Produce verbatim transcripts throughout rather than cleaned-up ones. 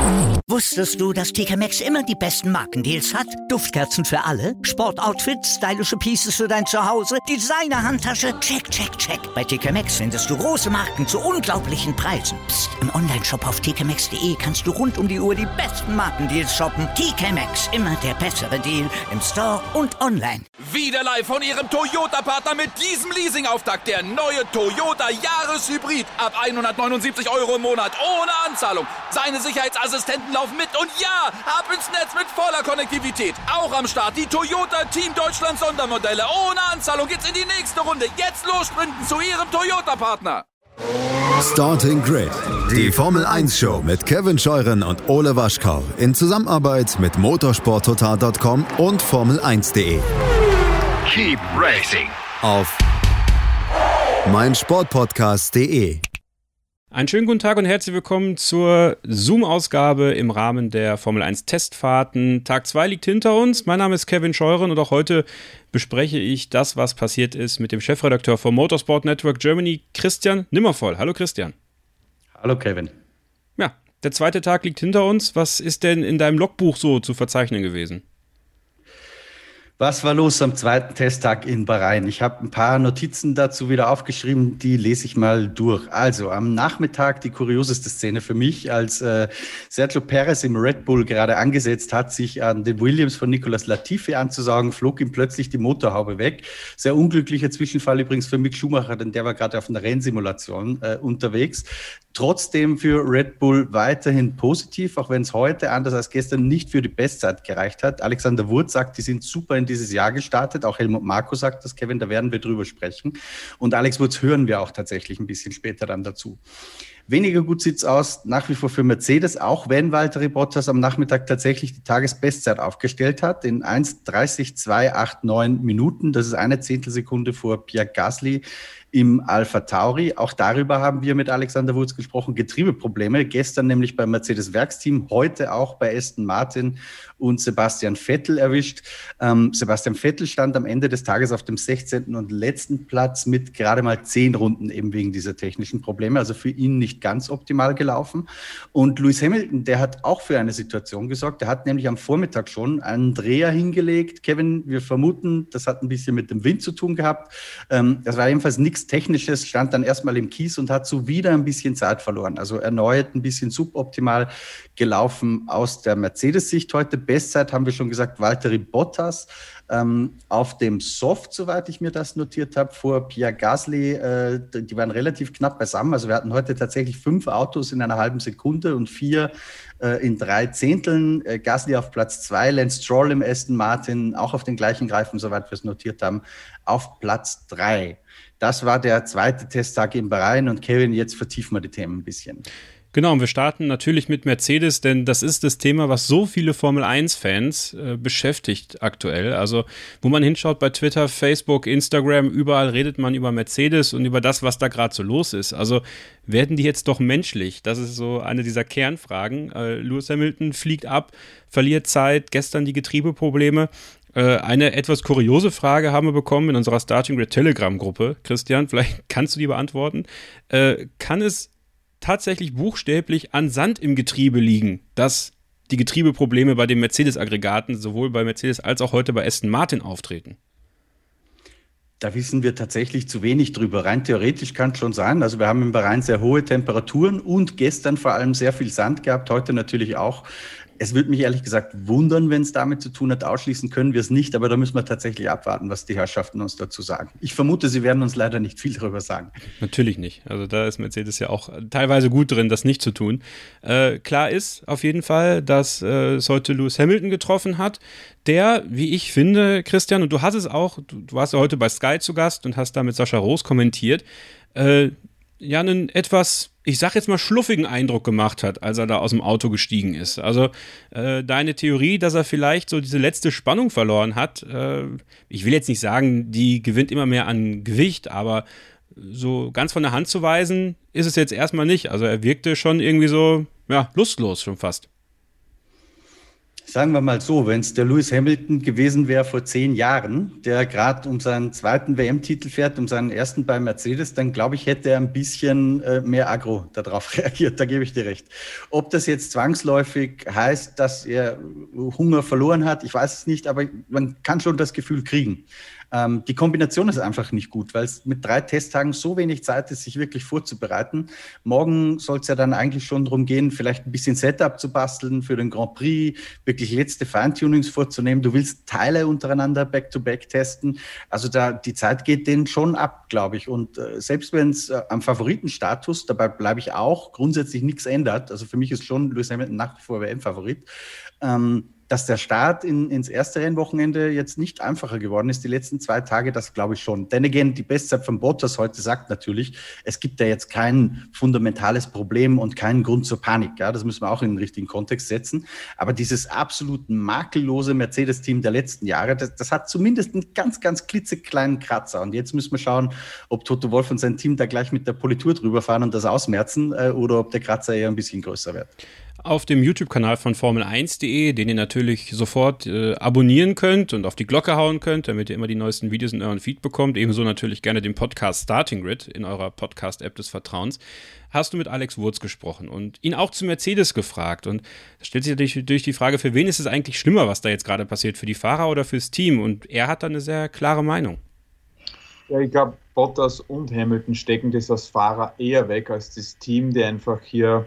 Wusstest du, dass T K Maxx immer die besten Markendeals hat? Duftkerzen für alle, Sportoutfits, stylische Pieces für dein Zuhause, Designer-Handtasche, check, check, check. Bei T K Maxx findest du große Marken zu unglaublichen Preisen. Psst. Im Onlineshop auf t k maxx punkt d e kannst du rund um die Uhr die besten Markendeals shoppen. T K Maxx, immer der bessere Deal im Store und online. Wieder live von Ihrem Toyota-Partner mit diesem Leasing-Auftakt. Der neue Toyota Jahreshybrid. Ab hundertneunundsiebzig Euro im Monat. Ohne Anzahlung. Seine Sicherheitsassistenten laufen mit. Und ja, ab ins Netz mit voller Konnektivität. Auch am Start die Toyota Team Deutschland Sondermodelle. Ohne Anzahlung geht's in die nächste Runde. Jetzt los sprinten zu Ihrem Toyota-Partner. Starting Grid, die Formel eins Show mit Kevin Scheuren und Ole Waschkau in Zusammenarbeit mit motorsport total punkt com und Formel eins punkt de. Keep racing Auf meinsportpodcast punkt de. Einen schönen guten Tag und herzlich willkommen zur Zoom-Ausgabe im Rahmen der Formel eins Testfahrten. Tag zwei liegt hinter uns. Mein Name ist Kevin Scheuren und auch heute bespreche ich das, was passiert ist, mit dem Chefredakteur vom Motorsport Network Germany, Christian Nimmervoll. Hallo Christian. Hallo Kevin. Ja, der zweite Tag liegt hinter uns. Was ist denn in deinem Logbuch so zu verzeichnen gewesen? Was war los am zweiten Testtag in Bahrain? Ich habe ein paar Notizen dazu wieder aufgeschrieben, die lese ich mal durch. Also am Nachmittag die kurioseste Szene für mich, als äh, Sergio Perez im Red Bull gerade angesetzt hat, sich an den Williams von Nicolas Latifi anzusagen, flog ihm plötzlich die Motorhaube weg. Sehr unglücklicher Zwischenfall übrigens für Mick Schumacher, denn der war gerade auf einer Rennsimulation äh, unterwegs. Trotzdem für Red Bull weiterhin positiv, auch wenn es heute, anders als gestern, nicht für die Bestzeit gereicht hat. Alexander Wurz sagt, die sind super in dieses Jahr gestartet. Auch Helmut Marko sagt das, Kevin, da werden wir drüber sprechen. Und Alex Wurz hören wir auch tatsächlich ein bisschen später dann dazu. Weniger gut sieht's aus, nach wie vor für Mercedes, auch wenn Valtteri Bottas am Nachmittag tatsächlich die Tagesbestzeit aufgestellt hat, in eins dreißig zweihundertneunundachtzig Minuten. Das ist eine Zehntelsekunde vor Pierre Gasly im Alpha Tauri. Auch darüber haben wir mit Alexander Wurz gesprochen. Getriebeprobleme, gestern nämlich beim Mercedes-Werksteam, heute auch bei Aston Martin und Sebastian Vettel erwischt. Ähm, Sebastian Vettel stand am Ende des Tages auf dem sechzehnten und letzten Platz mit gerade mal zehn Runden eben wegen dieser technischen Probleme. Also für ihn nicht ganz optimal gelaufen. Und Lewis Hamilton, der hat auch für eine Situation gesorgt. Der hat nämlich am Vormittag schon einen Dreher hingelegt. Kevin, wir vermuten, das hat ein bisschen mit dem Wind zu tun gehabt. Ähm, das war jedenfalls nichts Technisches, stand dann erstmal im Kies und hat so wieder ein bisschen Zeit verloren. Also erneut ein bisschen suboptimal gelaufen aus der Mercedes-Sicht heute. Bestzeit haben wir schon gesagt, Valtteri Bottas ähm, auf dem Soft, soweit ich mir das notiert habe, vor Pierre Gasly. Äh, die waren relativ knapp beisammen. Also wir hatten heute tatsächlich fünf Autos in einer halben Sekunde und vier äh, in drei Zehnteln. Äh, Gasly auf Platz zwei, Lance Stroll im Aston Martin, auch auf den gleichen Reifen, soweit wir es notiert haben, auf Platz drei. Das war der zweite Testtag in Bahrain und Kevin, jetzt vertiefen wir die Themen ein bisschen. Genau, und wir starten natürlich mit Mercedes, denn das ist das Thema, was so viele Formel eins Fans äh, beschäftigt aktuell. Also wo man hinschaut bei Twitter, Facebook, Instagram, überall redet man über Mercedes und über das, was da gerade so los ist. Also werden die jetzt doch menschlich? Das ist so eine dieser Kernfragen. Äh, Lewis Hamilton fliegt ab, verliert Zeit, gestern die Getriebeprobleme. Eine etwas kuriose Frage haben wir bekommen in unserer Starting Grid Telegram-Gruppe. Christian, vielleicht kannst du die beantworten. Äh, kann es tatsächlich buchstäblich an Sand im Getriebe liegen, dass die Getriebeprobleme bei den Mercedes-Aggregaten sowohl bei Mercedes als auch heute bei Aston Martin auftreten? Da wissen wir tatsächlich zu wenig drüber. Rein theoretisch kann es schon sein. Also wir haben in Bahrain sehr hohe Temperaturen und gestern vor allem sehr viel Sand gehabt, heute natürlich auch. Es würde mich ehrlich gesagt wundern, wenn es damit zu tun hat. Ausschließen können wir es nicht, aber da müssen wir tatsächlich abwarten, was die Herrschaften uns dazu sagen. Ich vermute, sie werden uns leider nicht viel darüber sagen. Natürlich nicht. Also da ist Mercedes ja auch teilweise gut drin, das nicht zu tun. Äh, klar ist auf jeden Fall, dass äh, es heute Lewis Hamilton getroffen hat, der, wie ich finde, Christian, und du hast es auch, du, du warst ja heute bei Sky zu Gast und hast da mit Sascha Roos kommentiert, äh, ja einen etwas, ich sag jetzt mal, schluffigen Eindruck gemacht hat, als er da aus dem Auto gestiegen ist. Also äh, deine Theorie, dass er vielleicht so diese letzte Spannung verloren hat, äh, ich will jetzt nicht sagen, die gewinnt immer mehr an Gewicht, aber so ganz von der Hand zu weisen, ist es jetzt erstmal nicht. Also er wirkte schon irgendwie so, ja, lustlos schon fast. Sagen wir mal so, wenn es der Lewis Hamilton gewesen wäre vor zehn Jahren, der gerade um seinen zweiten W M-Titel fährt, um seinen ersten bei Mercedes, dann glaube ich, hätte er ein bisschen äh, mehr Aggro darauf reagiert, da gebe ich dir recht. Ob das jetzt zwangsläufig heißt, dass er Hunger verloren hat, ich weiß es nicht, aber man kann schon das Gefühl kriegen. Ähm, die Kombination ist einfach nicht gut, weil es mit drei Testtagen so wenig Zeit ist, sich wirklich vorzubereiten. Morgen soll es ja dann eigentlich schon darum gehen, vielleicht ein bisschen Setup zu basteln für den Grand Prix, wirklich letzte Feintunings vorzunehmen. Du willst Teile untereinander back-to-back testen. Also da die Zeit geht denen schon ab, glaube ich. Und äh, selbst wenn es äh, am Favoritenstatus, dabei bleibe ich auch, grundsätzlich nichts ändert. Also für mich ist schon Lewis Hamilton nach wie vor W M-Favorit. Ähm, Dass der Start in, ins erste Rennwochenende jetzt nicht einfacher geworden ist, die letzten zwei Tage, das glaube ich schon. Denn again, die Bestzeit von Bottas heute sagt natürlich, es gibt ja jetzt kein fundamentales Problem und keinen Grund zur Panik. Ja, das müssen wir auch in den richtigen Kontext setzen. Aber dieses absolut makellose Mercedes-Team der letzten Jahre, das, das hat zumindest einen ganz, ganz klitzekleinen Kratzer. Und jetzt müssen wir schauen, ob Toto Wolff und sein Team da gleich mit der Politur drüber fahren und das ausmerzen äh, oder ob der Kratzer eher ein bisschen größer wird. Auf dem YouTube-Kanal von Formel eins punkt de, den ihr natürlich sofort äh, abonnieren könnt und auf die Glocke hauen könnt, damit ihr immer die neuesten Videos in euren Feed bekommt. Ebenso natürlich gerne den Podcast Starting Grid in eurer Podcast-App des Vertrauens. Hast du mit Alex Wurz gesprochen und ihn auch zu Mercedes gefragt. Und da stellt sich natürlich durch die Frage, für wen ist es eigentlich schlimmer, was da jetzt gerade passiert, für die Fahrer oder fürs Team? Und er hat da eine sehr klare Meinung. Ja, ich glaube, Bottas und Hamilton stecken das als Fahrer eher weg als das Team, der einfach hier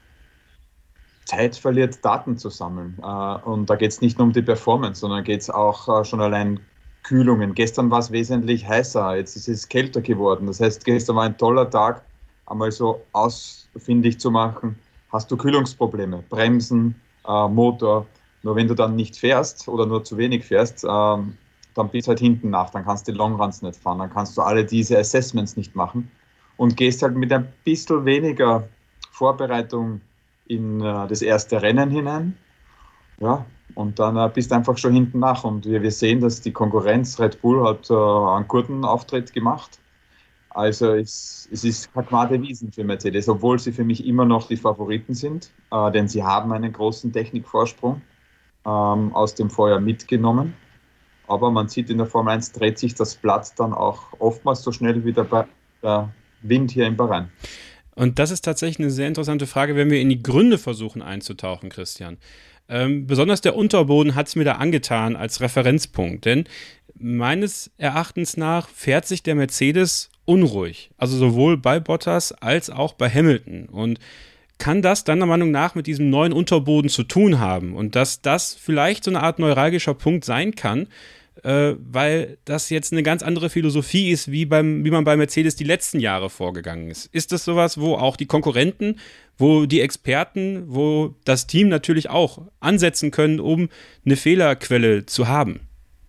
Zeit verliert, Daten zu sammeln. Und da geht es nicht nur um die Performance, sondern geht es auch schon allein Kühlungen. Gestern war es wesentlich heißer, jetzt ist es kälter geworden. Das heißt, gestern war ein toller Tag, einmal so ausfindig zu machen, hast du Kühlungsprobleme, Bremsen, Motor. Nur wenn du dann nicht fährst oder nur zu wenig fährst, dann bist du halt hinten nach, dann kannst du die Longruns nicht fahren, dann kannst du alle diese Assessments nicht machen und gehst halt mit ein bisschen weniger Vorbereitung in äh, das erste Rennen hinein. Ja, und dann äh, bist du einfach schon hinten nach. Und wir, wir sehen, dass die Konkurrenz, Red Bull, hat äh, einen guten Auftritt gemacht. Also es, es ist keine Wiesen für Mercedes, obwohl sie für mich immer noch die Favoriten sind, äh, denn sie haben einen großen Technikvorsprung ähm, aus dem Vorjahr mitgenommen. Aber man sieht, in der Formel eins dreht sich das Blatt dann auch oftmals so schnell wie der, der Wind hier in Bahrain. Und das ist tatsächlich eine sehr interessante Frage, wenn wir in die Gründe versuchen einzutauchen, Christian. Ähm, besonders der Unterboden hat es mir da angetan als Referenzpunkt, denn meines Erachtens nach fährt sich der Mercedes unruhig, also sowohl bei Bottas als auch bei Hamilton. Und kann das deiner Meinung nach mit diesem neuen Unterboden zu tun haben und dass das vielleicht so eine Art neuralgischer Punkt sein kann, äh, weil das jetzt eine ganz andere Philosophie ist, wie, beim, wie man bei Mercedes die letzten Jahre vorgegangen ist. Ist das sowas, wo auch die Konkurrenten, wo die Experten, wo das Team natürlich auch ansetzen können, um eine Fehlerquelle zu haben?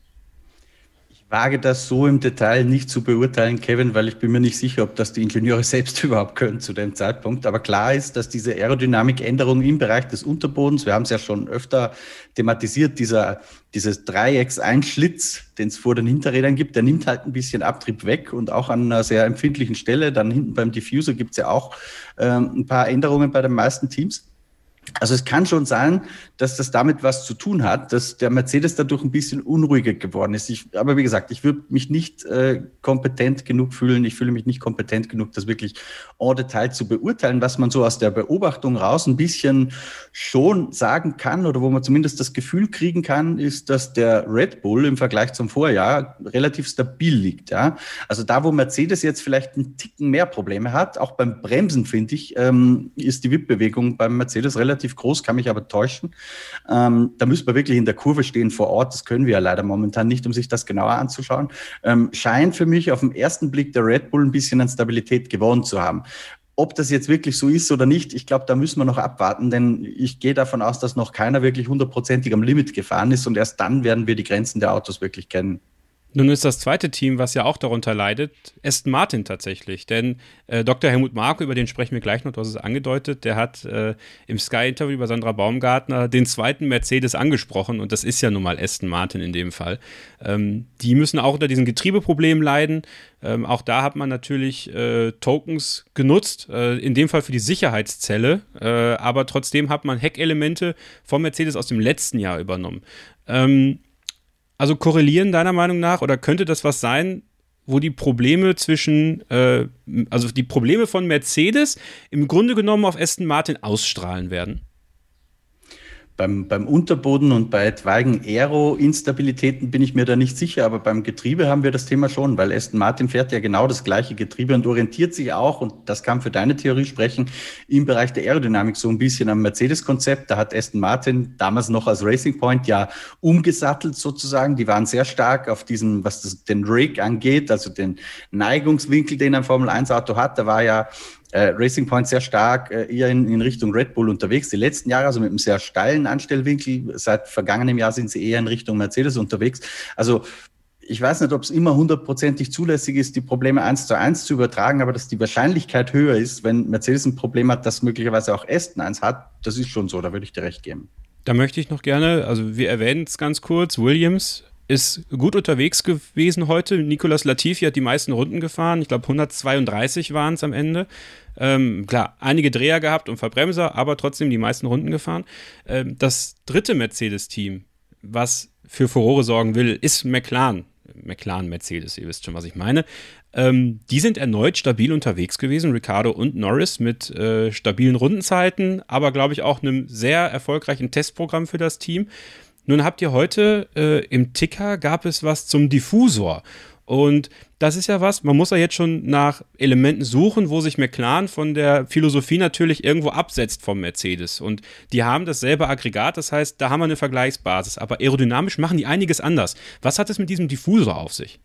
Ich wage das so im Detail nicht zu beurteilen, Kevin, weil ich bin mir nicht sicher, ob das die Ingenieure selbst überhaupt können zu dem Zeitpunkt. Aber klar ist, dass diese Aerodynamikänderung im Bereich des Unterbodens, wir haben es ja schon öfter thematisiert, dieser, dieses Dreiecks-Einschlitz, den es vor den Hinterrädern gibt, der nimmt halt ein bisschen Abtrieb weg und auch an einer sehr empfindlichen Stelle. Dann hinten beim Diffuser gibt es ja auch ähm, ein paar Änderungen bei den meisten Teams. Also es kann schon sein, dass das damit was zu tun hat, dass der Mercedes dadurch ein bisschen unruhiger geworden ist. Ich, aber wie gesagt, ich würde mich nicht äh, kompetent genug fühlen, ich fühle mich nicht kompetent genug, das wirklich en Detail zu beurteilen. Was man so aus der Beobachtung raus ein bisschen schon sagen kann oder wo man zumindest das Gefühl kriegen kann, ist, dass der Red Bull im Vergleich zum Vorjahr relativ stabil liegt. Ja? Also da, wo Mercedes jetzt vielleicht einen Ticken mehr Probleme hat, auch beim Bremsen, finde ich, ähm, ist die Wippbewegung beim Mercedes relativ relativ groß, kann mich aber täuschen. Ähm, da müssen wir wirklich in der Kurve stehen vor Ort. Das können wir ja leider momentan nicht, um sich das genauer anzuschauen. Ähm, scheint für mich auf den ersten Blick der Red Bull ein bisschen an Stabilität gewonnen zu haben. Ob das jetzt wirklich so ist oder nicht, ich glaube, da müssen wir noch abwarten, denn ich gehe davon aus, dass noch keiner wirklich hundertprozentig am Limit gefahren ist und erst dann werden wir die Grenzen der Autos wirklich kennen. Nun ist das zweite Team, was ja auch darunter leidet, Aston Martin tatsächlich. Denn äh, Doktor Helmut Marko, über den sprechen wir gleich noch, du hast es angedeutet, der hat äh, im Sky-Interview bei Sandra Baumgartner den zweiten Mercedes angesprochen und das ist ja nun mal Aston Martin in dem Fall. Ähm, die müssen auch unter diesen Getriebeproblemen leiden. Ähm, auch da hat man natürlich äh, Tokens genutzt, äh, in dem Fall für die Sicherheitszelle, äh, aber trotzdem hat man Heckelemente vom Mercedes aus dem letzten Jahr übernommen. Ähm, Also korrelieren deiner Meinung nach oder könnte das was sein, wo die Probleme zwischen, äh, also die Probleme von Mercedes im Grunde genommen auf Aston Martin ausstrahlen werden? Beim, beim Unterboden und bei etwaigen Aero-Instabilitäten bin ich mir da nicht sicher, aber beim Getriebe haben wir das Thema schon, weil Aston Martin fährt ja genau das gleiche Getriebe und orientiert sich auch, und das kann für deine Theorie sprechen, im Bereich der Aerodynamik so ein bisschen am Mercedes-Konzept. Da hat Aston Martin damals noch als Racing Point ja umgesattelt sozusagen. Die waren sehr stark auf diesen, was das, den Rig angeht, also den Neigungswinkel, den ein Formel eins Auto hat. Da war ja Äh, Racing Point sehr stark äh, eher in, in Richtung Red Bull unterwegs. Die letzten Jahre, also mit einem sehr steilen Anstellwinkel, seit vergangenem Jahr sind sie eher in Richtung Mercedes unterwegs. Also ich weiß nicht, ob es immer hundertprozentig zulässig ist, die Probleme eins zu eins zu übertragen, aber dass die Wahrscheinlichkeit höher ist, wenn Mercedes ein Problem hat, dass möglicherweise auch Aston eins hat, das ist schon so, da würde ich dir recht geben. Da möchte ich noch gerne, also wir erwähnen es ganz kurz, Williams ist gut unterwegs gewesen heute. Nicolas Latifi hat die meisten Runden gefahren. Ich glaube, hundertzweiunddreißig waren es am Ende. Ähm, klar, einige Dreher gehabt und Verbremser, aber trotzdem die meisten Runden gefahren. Ähm, das dritte Mercedes-Team, was für Furore sorgen will, ist McLaren. McLaren Mercedes, ihr wisst schon, was ich meine. Ähm, die sind erneut stabil unterwegs gewesen, Ricciardo und Norris, mit äh, stabilen Rundenzeiten, aber glaube ich auch einem sehr erfolgreichen Testprogramm für das Team. Nun habt ihr heute äh, im Ticker gab es was zum Diffusor. Und das ist ja was, man muss ja jetzt schon nach Elementen suchen, wo sich McLaren von der Philosophie natürlich irgendwo absetzt vom Mercedes. Und die haben dasselbe Aggregat, das heißt, da haben wir eine Vergleichsbasis. Aber aerodynamisch machen die einiges anders. Was hat es mit diesem Diffusor auf sich?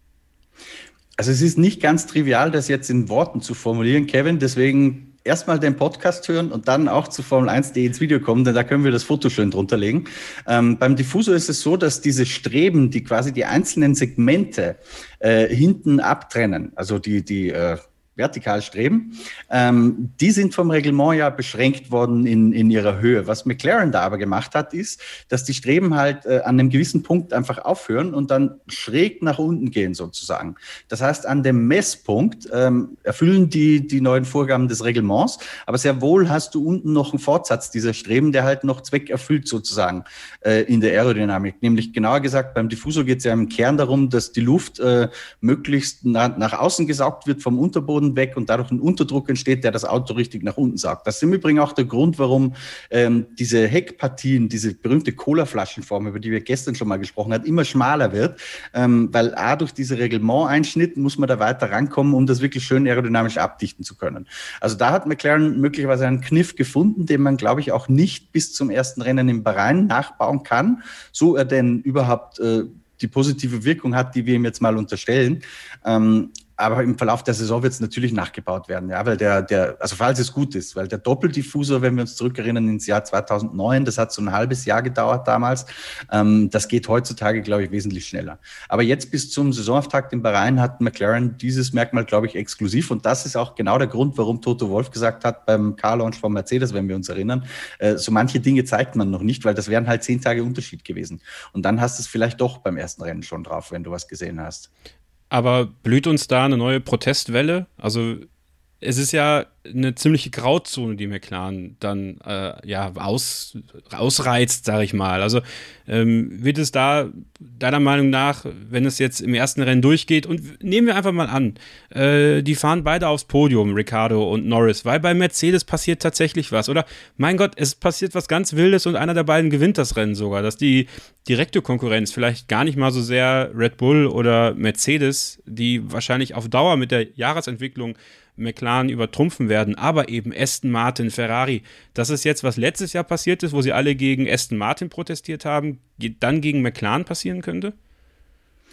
Also es ist nicht ganz trivial, das jetzt in Worten zu formulieren, Kevin, deswegen erstmal den Podcast hören und dann auch zu Formel eins punkt de ins Video kommen, denn da können wir das Foto schön drunter legen. Ähm, beim Diffusor ist es so, dass diese Streben, die quasi die einzelnen Segmente äh, hinten abtrennen, also die, die äh, Vertikalstreben, ähm, die sind vom Reglement ja beschränkt worden in, in ihrer Höhe. Was McLaren da aber gemacht hat, ist, dass die Streben halt äh, an einem gewissen Punkt einfach aufhören und dann schräg nach unten gehen sozusagen. Das heißt, an dem Messpunkt ähm, erfüllen die die neuen Vorgaben des Reglements, aber sehr wohl hast du unten noch einen Fortsatz dieser Streben, der halt noch zweckerfüllt sozusagen äh, in der Aerodynamik. Nämlich genauer gesagt, beim Diffusor geht es ja im Kern darum, dass die Luft äh, möglichst na, nach außen gesaugt wird vom Unterboden weg und dadurch ein Unterdruck entsteht, der das Auto richtig nach unten saugt. Das ist im Übrigen auch der Grund, warum ähm, diese Heckpartien, diese berühmte Cola-Flaschenform, über die wir gestern schon mal gesprochen haben, immer schmaler wird, ähm, weil A, durch diese Reglement-Einschnitt muss man da weiter rankommen, um das wirklich schön aerodynamisch abdichten zu können. Also da hat McLaren möglicherweise einen Kniff gefunden, den man, glaube ich, auch nicht bis zum ersten Rennen in Bahrain nachbauen kann, so er denn überhaupt äh, die positive Wirkung hat, die wir ihm jetzt mal unterstellen. Ähm, Aber im Verlauf der Saison wird es natürlich nachgebaut werden, ja, weil der, der, also falls es gut ist, weil der Doppeldiffusor, wenn wir uns zurückerinnern ins Jahr zweitausendneun, das hat so ein halbes Jahr gedauert damals, ähm, das geht heutzutage, glaube ich, wesentlich schneller. Aber jetzt bis zum Saisonauftakt in Bahrain hat McLaren dieses Merkmal, glaube ich, exklusiv, und das ist auch genau der Grund, warum Toto Wolff gesagt hat beim Car-Launch von Mercedes, wenn wir uns erinnern, äh, so manche Dinge zeigt man noch nicht, weil das wären halt zehn Tage Unterschied gewesen. Und dann hast du es vielleicht doch beim ersten Rennen schon drauf, wenn du was gesehen hast. Aber blüht uns da eine neue Protestwelle? Also es ist ja eine ziemliche Grauzone, die McLaren dann äh, ja aus, ausreizt, sage ich mal. Also ähm, wird es da deiner Meinung nach, wenn es jetzt im ersten Rennen durchgeht, und nehmen wir einfach mal an, äh, die fahren beide aufs Podium, Ricciardo und Norris, weil bei Mercedes passiert tatsächlich was. Oder mein Gott, es passiert was ganz Wildes und einer der beiden gewinnt das Rennen sogar, dass die direkte Konkurrenz vielleicht gar nicht mal so sehr Red Bull oder Mercedes, die wahrscheinlich auf Dauer mit der Jahresentwicklung McLaren übertrumpfen werden, aber eben Aston Martin, Ferrari. Das ist jetzt, was letztes Jahr passiert ist, wo sie alle gegen Aston Martin protestiert haben, dann gegen McLaren passieren könnte?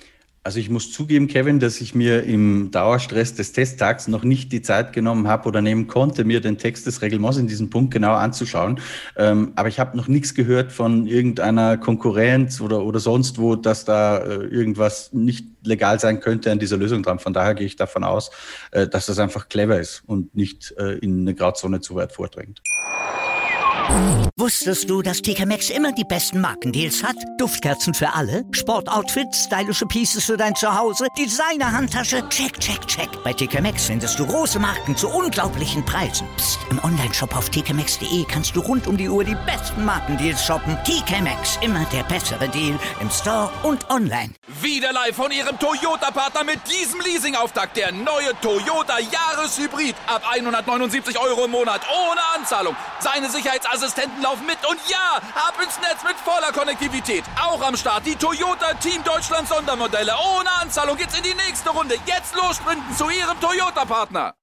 Also ich muss zugeben, Kevin, dass ich mir im Dauerstress des Testtags noch nicht die Zeit genommen habe oder nehmen konnte, mir den Text des Reglements in diesem Punkt genau anzuschauen. Ähm, aber ich habe noch nichts gehört von irgendeiner Konkurrenz oder, oder sonst wo, dass da äh, irgendwas nicht legal sein könnte an dieser Lösung dran. Von daher gehe ich davon aus, äh, dass das einfach clever ist und nicht äh, in eine Grauzone zu weit vordringt. Wusstest du, dass T K Maxx immer die besten Markendeals hat? Duftkerzen für alle, Sportoutfits, stylische Pieces für dein Zuhause, Designer-Handtasche, check, check, check. Bei T K Maxx findest du große Marken zu unglaublichen Preisen. Psst. Im Onlineshop auf t k maxx punkt d e kannst du rund um die Uhr die besten Markendeals shoppen. T K Maxx, immer der bessere Deal im Store und online. Wieder live von Ihrem Toyota-Partner mit diesem Leasing-Auftakt. Der neue Toyota Jahreshybrid. Ab hundertneunundsiebzig Euro im Monat ohne Anzahlung. Seine Sicherheitsassistenten laufen mit und ja, ab ins Netz mit voller Konnektivität. Auch am Start die Toyota Team Deutschland Sondermodelle. Ohne Anzahlung geht's in die nächste Runde. Jetzt los sprinten zu Ihrem Toyota-Partner.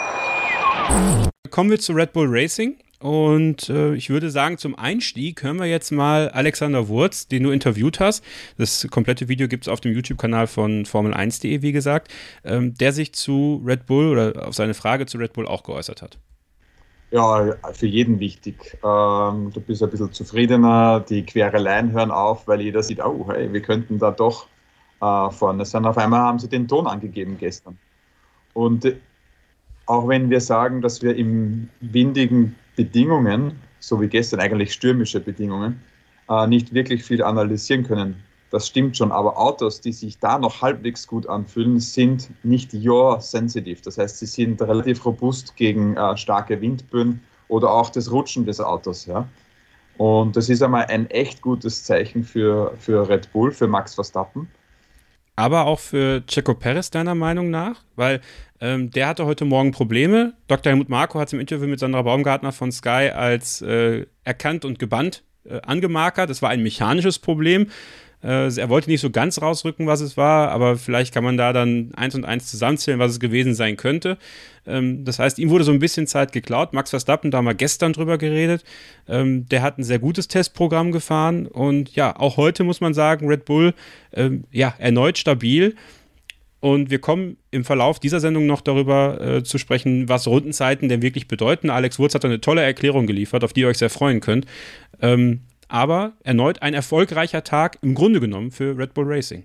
Kommen wir zu Red Bull Racing. Und äh, ich würde sagen, zum Einstieg hören wir jetzt mal Alexander Wurz, den du interviewt hast. Das komplette Video gibt es auf dem YouTube-Kanal von Formel eins punkt de, wie gesagt, ähm, der sich zu Red Bull oder auf seine Frage zu Red Bull auch geäußert hat. Ja, für jeden wichtig. Ähm, du bist ein bisschen zufriedener, die Quereleien hören auf, weil jeder sieht, oh, hey, wir könnten da doch äh, vorne sein. Auf einmal haben sie den Ton angegeben gestern. Und äh, auch wenn wir sagen, dass wir in windigen Bedingungen, so wie gestern eigentlich stürmische Bedingungen, äh, nicht wirklich viel analysieren können. Das stimmt schon, aber Autos, die sich da noch halbwegs gut anfühlen, sind nicht yaw-sensitive. Das heißt, sie sind relativ robust gegen äh, starke Windböen oder auch das Rutschen des Autos. Ja? Und das ist einmal ein echt gutes Zeichen für, für Red Bull, für Max Verstappen. Aber auch für Checo Perez, deiner Meinung nach? Weil ähm, der hatte heute Morgen Probleme. Doktor Helmut Marko hat es im Interview mit Sandra Baumgartner von Sky als äh, erkannt und gebannt äh, angemarkert. Das war ein mechanisches Problem. Äh, er wollte nicht so ganz rausrücken, was es war, aber vielleicht kann man da dann eins und eins zusammenzählen, was es gewesen sein könnte. Ähm, das heißt, ihm wurde so ein bisschen Zeit geklaut. Max Verstappen, da haben wir gestern drüber geredet. Ähm, der hat ein sehr gutes Testprogramm gefahren und ja, auch heute muss man sagen, Red Bull, ähm, ja, erneut stabil. Und wir kommen im Verlauf dieser Sendung noch darüber äh, zu sprechen, was Rundenzeiten denn wirklich bedeuten. Alex Wurz hat eine tolle Erklärung geliefert, auf die ihr euch sehr freuen könnt. Ähm, aber erneut ein erfolgreicher Tag im Grunde genommen für Red Bull Racing.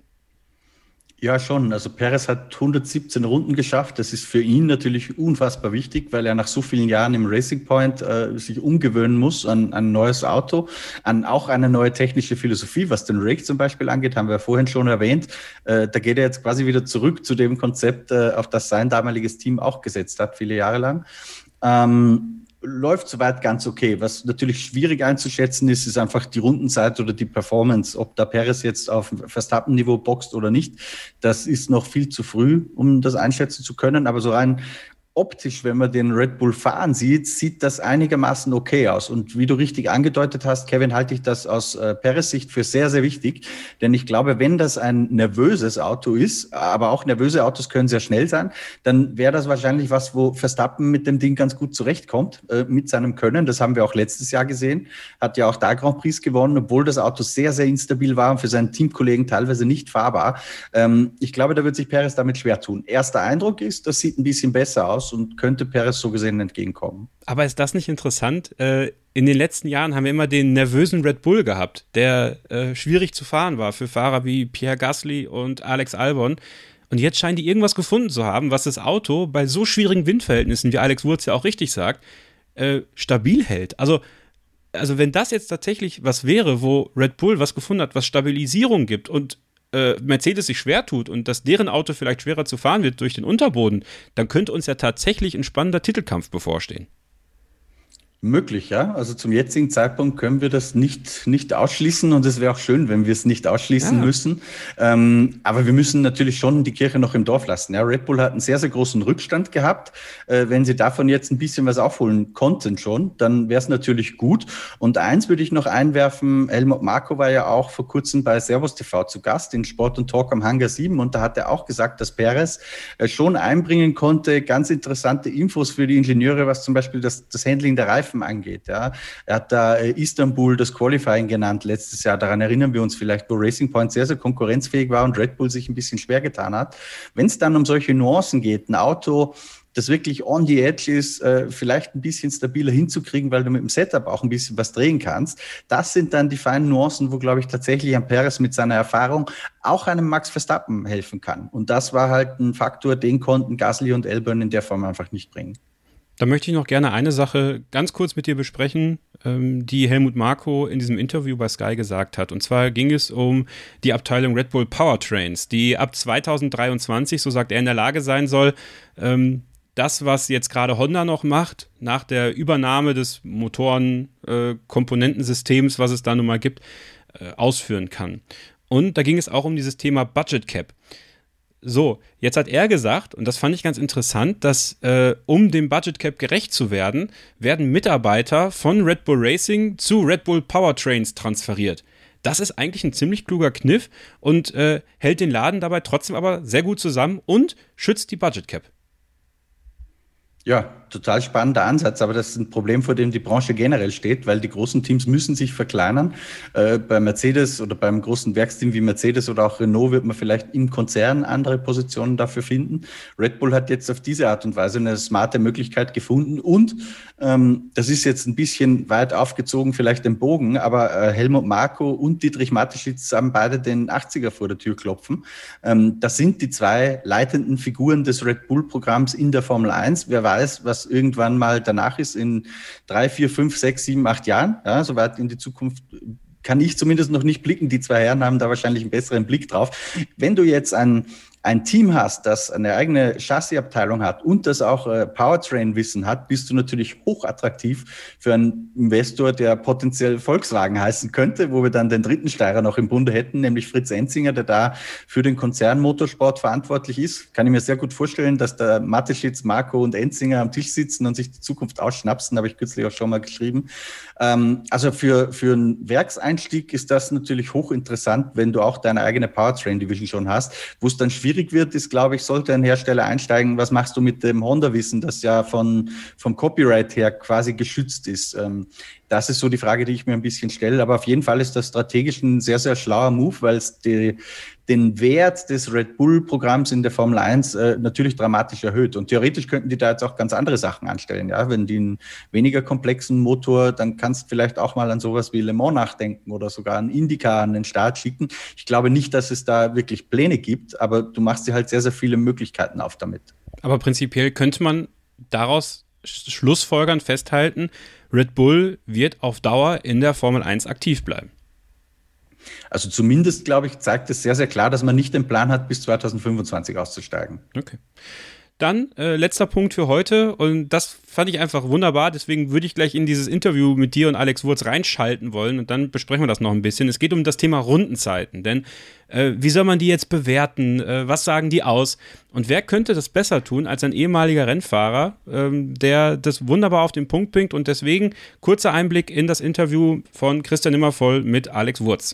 Ja, schon. Also Perez hat hundertsiebzehn Runden geschafft. Das ist für ihn natürlich unfassbar wichtig, weil er nach so vielen Jahren im Racing Point äh, sich umgewöhnen muss an, an ein neues Auto, an auch eine neue technische Philosophie, was den Rake zum Beispiel angeht, haben wir vorhin schon erwähnt. Äh, da geht er jetzt quasi wieder zurück zu dem Konzept, äh, auf das sein damaliges Team auch gesetzt hat, viele Jahre lang. Ähm, Läuft soweit ganz okay. Was natürlich schwierig einzuschätzen ist, ist einfach die Rundenzeit oder die Performance. Ob da Perez jetzt auf Verstappen-Niveau boxt oder nicht, das ist noch viel zu früh, um das einschätzen zu können. Aber so rein optisch, wenn man den Red Bull fahren sieht, sieht das einigermaßen okay aus. Und wie du richtig angedeutet hast, Kevin, halte ich das aus äh, Perez Sicht für sehr, sehr wichtig. Denn ich glaube, wenn das ein nervöses Auto ist, aber auch nervöse Autos können sehr schnell sein, dann wäre das wahrscheinlich was, wo Verstappen mit dem Ding ganz gut zurechtkommt, äh, mit seinem Können. Das haben wir auch letztes Jahr gesehen. Hat ja auch da Grand Prix gewonnen, obwohl das Auto sehr, sehr instabil war und für seinen Teamkollegen teilweise nicht fahrbar. Ähm, ich glaube, da wird sich Perez damit schwer tun. Erster Eindruck ist, das sieht ein bisschen besser aus und könnte Perez so gesehen entgegenkommen. Aber ist das nicht interessant? Äh, in den letzten Jahren haben wir immer den nervösen Red Bull gehabt, der äh, schwierig zu fahren war für Fahrer wie Pierre Gasly und Alex Albon. Und jetzt scheinen die irgendwas gefunden zu haben, was das Auto bei so schwierigen Windverhältnissen, wie Alex Wurz ja auch richtig sagt, äh, stabil hält. Also, also wenn das jetzt tatsächlich was wäre, wo Red Bull was gefunden hat, was Stabilisierung gibt und Mercedes sich schwer tut und dass deren Auto vielleicht schwerer zu fahren wird durch den Unterboden, dann könnte uns ja tatsächlich ein spannender Titelkampf bevorstehen. Möglich, ja. Also zum jetzigen Zeitpunkt können wir das nicht, nicht ausschließen und es wäre auch schön, wenn wir es nicht ausschließen ja. müssen. Ähm, aber wir müssen natürlich schon die Kirche noch im Dorf lassen. Ja, Red Bull hat einen sehr, sehr großen Rückstand gehabt. Äh, wenn sie davon jetzt ein bisschen was aufholen konnten schon, dann wäre es natürlich gut. Und eins würde ich noch einwerfen, Helmut Marko war ja auch vor kurzem bei Servus T V zu Gast in Sport und Talk am Hangar sieben und da hat er auch gesagt, dass Perez äh, schon einbringen konnte, ganz interessante Infos für die Ingenieure, was zum Beispiel das, das Handling der Reifen Reifen angeht. Ja. Er hat da äh, Istanbul das Qualifying genannt letztes Jahr. Daran erinnern wir uns vielleicht, wo Racing Point sehr, sehr konkurrenzfähig war und Red Bull sich ein bisschen schwer getan hat. Wenn es dann um solche Nuancen geht, ein Auto, das wirklich on the edge ist, äh, vielleicht ein bisschen stabiler hinzukriegen, weil du mit dem Setup auch ein bisschen was drehen kannst. Das sind dann die feinen Nuancen, wo, glaube ich, tatsächlich ein Perez mit seiner Erfahrung auch einem Max Verstappen helfen kann. Und das war halt ein Faktor, den konnten Gasly und Albon in der Form einfach nicht bringen. Da möchte ich noch gerne eine Sache ganz kurz mit dir besprechen, ähm, die Helmut Marko in diesem Interview bei Sky gesagt hat. Und zwar ging es um die Abteilung Red Bull Powertrains, die ab zweitausenddreiundzwanzig, so sagt er, in der Lage sein soll, ähm, das, was jetzt gerade Honda noch macht, nach der Übernahme des Motoren-Komponentensystems, äh, was es da nun mal gibt, äh, ausführen kann. Und da ging es auch um dieses Thema Budget Cap. So, jetzt hat er gesagt, und das fand ich ganz interessant, dass äh, um dem Budget Cap gerecht zu werden, werden Mitarbeiter von Red Bull Racing zu Red Bull Powertrains transferiert. Das ist eigentlich ein ziemlich kluger Kniff und äh, hält den Laden dabei trotzdem aber sehr gut zusammen und schützt die Budget Cap. Ja, total spannender Ansatz, aber das ist ein Problem, vor dem die Branche generell steht, weil die großen Teams müssen sich verkleinern. Äh, bei Mercedes oder beim großen Werksteam wie Mercedes oder auch Renault wird man vielleicht im Konzern andere Positionen dafür finden. Red Bull hat jetzt auf diese Art und Weise eine smarte Möglichkeit gefunden und ähm, das ist jetzt ein bisschen weit aufgezogen, vielleicht den Bogen, aber äh, Helmut Marko und Dietrich Mateschitz haben beide den achtziger vor der Tür klopfen. Ähm, das sind die zwei leitenden Figuren des Red Bull-Programms in der Formel eins. Wer weiß, was irgendwann mal danach ist in drei, vier, fünf, sechs, sieben, acht Jahren. Ja, so weit in die Zukunft kann ich zumindest noch nicht blicken. Die zwei Herren haben da wahrscheinlich einen besseren Blick drauf. Wenn du jetzt ein ein Team hast, das eine eigene Chassisabteilung hat und das auch äh, Powertrain-Wissen hat, bist du natürlich hochattraktiv für einen Investor, der potenziell Volkswagen heißen könnte, wo wir dann den dritten Steirer noch im Bunde hätten, nämlich Fritz Enzinger, der da für den Konzern Motorsport verantwortlich ist. Kann ich mir sehr gut vorstellen, dass da Mateschitz, Marko und Enzinger am Tisch sitzen und sich die Zukunft ausschnapsen, habe ich kürzlich auch schon mal geschrieben. Ähm, also für, für einen Werkseinstieg ist das natürlich hochinteressant, wenn du auch deine eigene Powertrain-Division schon hast, wo es dann schwierig wird, ist, glaube ich, sollte ein Hersteller einsteigen, was machst du mit dem Honda-Wissen, das ja von, vom Copyright her quasi geschützt ist. Ähm, das ist so die Frage, die ich mir ein bisschen stelle, aber auf jeden Fall ist das strategisch ein sehr, sehr schlauer Move, weil es die, den Wert des Red Bull-Programms in der Formel eins äh, natürlich dramatisch erhöht. Und theoretisch könnten die da jetzt auch ganz andere Sachen anstellen. Ja? Wenn die einen weniger komplexen Motor, dann kannst du vielleicht auch mal an sowas wie Le Mans nachdenken oder sogar einen IndyCar an den Start schicken. Ich glaube nicht, dass es da wirklich Pläne gibt, aber du machst dir halt sehr, sehr viele Möglichkeiten auf damit. Aber prinzipiell könnte man daraus schlussfolgern, festhalten, Red Bull wird auf Dauer in der Formel eins aktiv bleiben. Also zumindest, glaube ich, zeigt es sehr, sehr klar, dass man nicht den Plan hat, bis zweitausendfünfundzwanzig auszusteigen. Okay. Dann äh, letzter Punkt für heute und das fand ich einfach wunderbar, deswegen würde ich gleich in dieses Interview mit dir und Alex Wurz reinschalten wollen und dann besprechen wir das noch ein bisschen. Es geht um das Thema Rundenzeiten, denn äh, wie soll man die jetzt bewerten, äh, was sagen die aus und wer könnte das besser tun als ein ehemaliger Rennfahrer, ähm, der das wunderbar auf den Punkt bringt und deswegen kurzer Einblick in das Interview von Christian Nimmervoll mit Alex Wurz.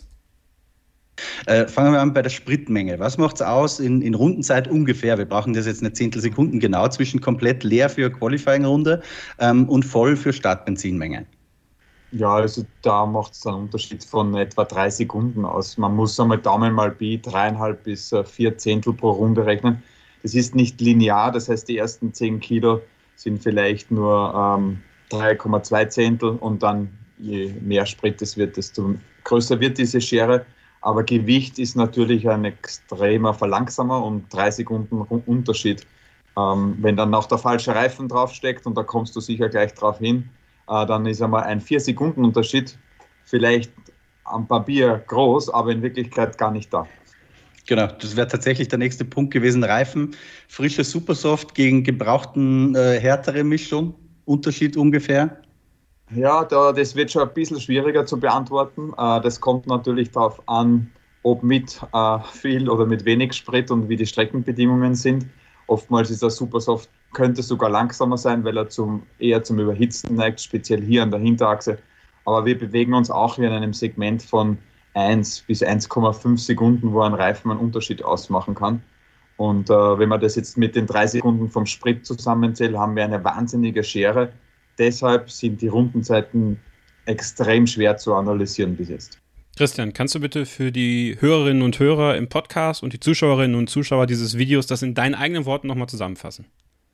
Äh, fangen wir an bei der Spritmenge. Was macht es aus in, in Rundenzeit ungefähr? Wir brauchen das jetzt nicht Zehntelsekunden genau, zwischen komplett leer für Qualifying-Runde ähm, und voll für Startbenzinmenge. Ja, also da macht es einen Unterschied von etwa drei Sekunden aus. Man muss einmal Daumen mal Pi dreieinhalb bis vier Zehntel pro Runde rechnen. Das ist nicht linear, das heißt die ersten zehn Kilo sind vielleicht nur ähm, drei Komma zwei Zehntel und dann je mehr Sprit es wird, desto größer wird diese Schere. Aber Gewicht ist natürlich ein extremer Verlangsamer und drei Sekunden Unterschied. Ähm, wenn dann noch der falsche Reifen draufsteckt und da kommst du sicher gleich drauf hin, äh, dann ist einmal ein vier Sekunden Unterschied vielleicht am Papier groß, aber in Wirklichkeit gar nicht da. Genau, das wäre tatsächlich der nächste Punkt gewesen. Reifen, frische Supersoft gegen gebrauchten äh, härtere Mischung, Unterschied ungefähr? Ja, da, das wird schon ein bisschen schwieriger zu beantworten. Äh, das kommt natürlich darauf an, ob mit äh, viel oder mit wenig Sprit und wie die Streckenbedingungen sind. Oftmals ist der Supersoft, könnte sogar langsamer sein, weil er zum, eher zum Überhitzen neigt, speziell hier an der Hinterachse. Aber wir bewegen uns auch hier in einem Segment von eins bis eins Komma fünf Sekunden, wo ein Reifen einen Unterschied ausmachen kann. Und äh, wenn man das jetzt mit den drei Sekunden vom Sprit zusammenzählt, haben wir eine wahnsinnige Schere. deshalb sind die Rundenzeiten extrem schwer zu analysieren bis jetzt. Christian, kannst du bitte für die Hörerinnen und Hörer im Podcast und die Zuschauerinnen und Zuschauer dieses Videos das in deinen eigenen Worten nochmal zusammenfassen?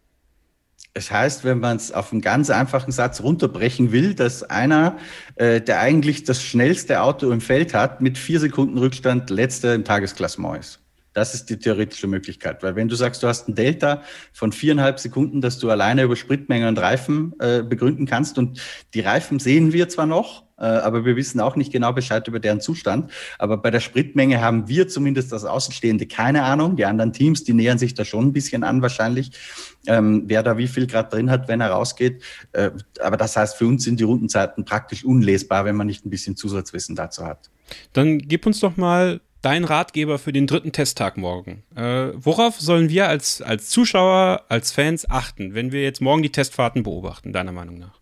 Es heißt, wenn man es auf einen ganz einfachen Satz runterbrechen will, dass einer, äh, der eigentlich das schnellste Auto im Feld hat, mit vier Sekunden Rückstand letzter im Tagesklassement ist. Das ist die theoretische Möglichkeit. Weil wenn du sagst, du hast ein Delta von viereinhalb Sekunden, das du alleine über Spritmenge und Reifen äh, begründen kannst, und die Reifen sehen wir zwar noch, äh, aber wir wissen auch nicht genau Bescheid über deren Zustand. Aber bei der Spritmenge haben wir zumindest als Außenstehende keine Ahnung. Die anderen Teams, die nähern sich da schon ein bisschen an wahrscheinlich, ähm, wer da wie viel Grad drin hat, wenn er rausgeht. Äh, aber das heißt, für uns sind die Rundenzeiten praktisch unlesbar, wenn man nicht ein bisschen Zusatzwissen dazu hat. Dann gib uns doch mal dein Ratgeber für den dritten Testtag morgen. Äh, worauf sollen wir als, als Zuschauer, als Fans achten, wenn wir jetzt morgen die Testfahrten beobachten, deiner Meinung nach?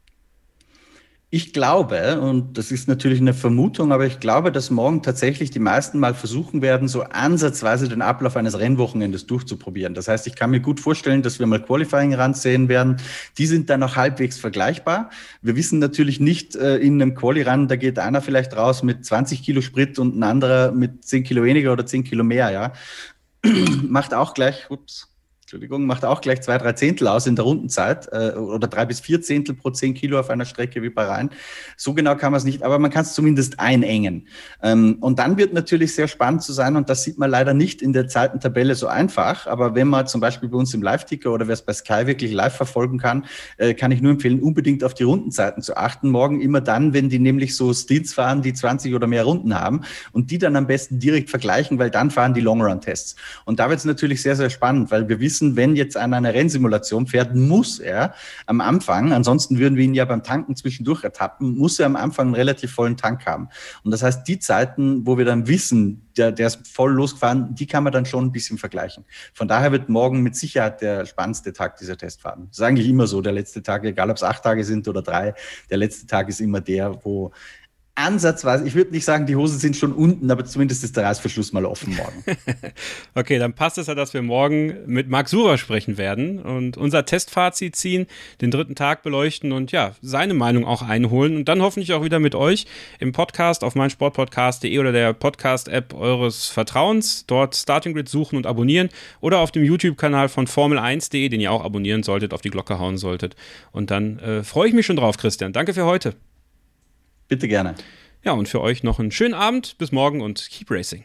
Ich glaube, und das ist natürlich eine Vermutung, aber ich glaube, dass morgen tatsächlich die meisten mal versuchen werden, so ansatzweise den Ablauf eines Rennwochenendes durchzuprobieren. Das heißt, ich kann mir gut vorstellen, dass wir mal Qualifying-Runs sehen werden. Die sind dann noch halbwegs vergleichbar. Wir wissen natürlich nicht, äh, in einem Quali-Run, da geht einer vielleicht raus mit zwanzig Kilo Sprit und ein anderer mit zehn Kilo weniger oder zehn Kilo mehr, ja. Macht auch gleich, ups, Entschuldigung, macht auch gleich zwei, drei Zehntel aus in der Rundenzeit äh, oder drei bis vier Zehntel pro zehn Kilo auf einer Strecke wie Bahrain. So genau kann man es nicht, aber man kann es zumindest einengen. Ähm, und dann wird natürlich sehr spannend zu sein, und das sieht man leider nicht in der Zeitentabelle so einfach, aber wenn man zum Beispiel bei uns im Live-Ticker oder wer es bei Sky wirklich live verfolgen kann, äh, kann ich nur empfehlen, unbedingt auf die Rundenzeiten zu achten. Morgen immer dann, wenn die nämlich so Stints fahren, die zwanzig oder mehr Runden haben, und die dann am besten direkt vergleichen, weil dann fahren die Long-Run-Tests. Und da wird es natürlich sehr, sehr spannend, weil wir wissen, wenn jetzt einer eine Rennsimulation fährt, muss er am Anfang, ansonsten würden wir ihn ja beim Tanken zwischendurch ertappen, muss er am Anfang einen relativ vollen Tank haben. Und das heißt, die Zeiten, wo wir dann wissen, der, der ist voll losgefahren, die kann man dann schon ein bisschen vergleichen. Von daher wird morgen mit Sicherheit der spannendste Tag dieser Testfahrten. Das ist eigentlich immer so, der letzte Tag, egal ob es acht Tage sind oder drei, der letzte Tag ist immer der, wo ansatzweise, ich würde nicht sagen, die Hosen sind schon unten, aber zumindest ist der Reißverschluss mal offen morgen. Okay, dann passt es ja, dass wir morgen mit Marc Surer sprechen werden und unser Testfazit ziehen, den dritten Tag beleuchten und ja, seine Meinung auch einholen und dann hoffentlich auch wieder mit euch im Podcast auf meinsportpodcast punkt de oder der Podcast-App eures Vertrauens, dort Starting Grid suchen und abonnieren oder auf dem YouTube-Kanal von Formel eins punkt de, den ihr auch abonnieren solltet, auf die Glocke hauen solltet. Und dann äh, freue ich mich schon drauf, Christian. Danke für heute. Bitte gerne. Ja, und für euch noch einen schönen Abend. Bis morgen und keep racing.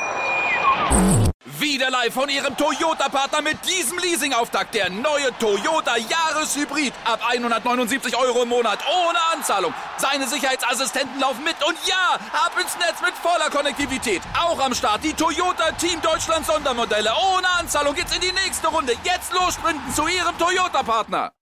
Wieder live von Ihrem Toyota-Partner mit diesem Leasing-Auftakt. Der neue Toyota Jahreshybrid. Ab hundertneunundsiebzig Euro im Monat. Ohne Anzahlung. Seine Sicherheitsassistenten laufen mit. Und ja, ab ins Netz mit voller Konnektivität. Auch am Start die Toyota Team Deutschland Sondermodelle. Ohne Anzahlung geht's in die nächste Runde. Jetzt los sprinten zu Ihrem Toyota-Partner.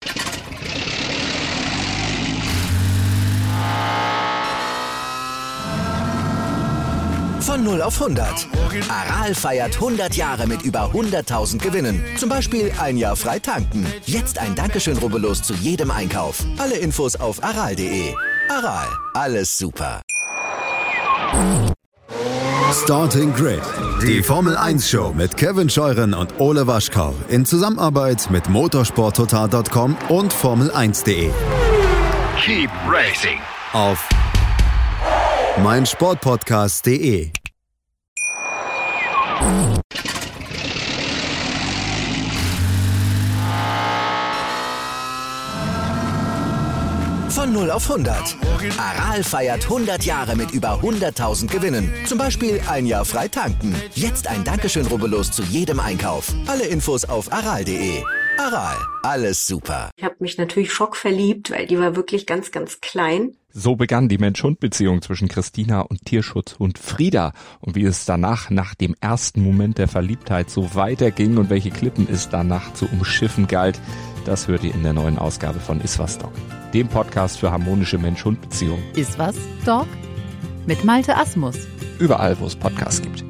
Von null auf hundert. Aral feiert hundert Jahre mit über hunderttausend Gewinnen. Zum Beispiel ein Jahr frei tanken. Jetzt ein Dankeschön, rubbellos zu jedem Einkauf. Alle Infos auf aral punkt de. Aral, alles super. Starting Grid, die Formel eins Show mit Kevin Scheuren und Ole Waschkau in Zusammenarbeit mit motorsport total punkt com und Formel eins punkt de. Keep racing. Auf meinsportpodcast punkt de. Von null auf hundert. Aral feiert hundert Jahre mit über hunderttausend Gewinnen. Zum Beispiel ein Jahr frei tanken. Jetzt ein Dankeschön, rubbellos zu jedem Einkauf. Alle Infos auf aral punkt de. Aral, alles super. Ich habe mich natürlich schockverliebt, weil die war wirklich ganz, ganz klein. So begann die Mensch-Hund-Beziehung zwischen Christina und Tierschutzhund Frieda. Und wie es danach, nach dem ersten Moment der Verliebtheit, so weiterging und welche Klippen es danach zu umschiffen galt, das hört ihr in der neuen Ausgabe von Iswas Dog, dem Podcast für harmonische Mensch-Hund-Beziehungen. Iswas Dog? Mit Malte Asmus. Überall, wo es Podcasts gibt.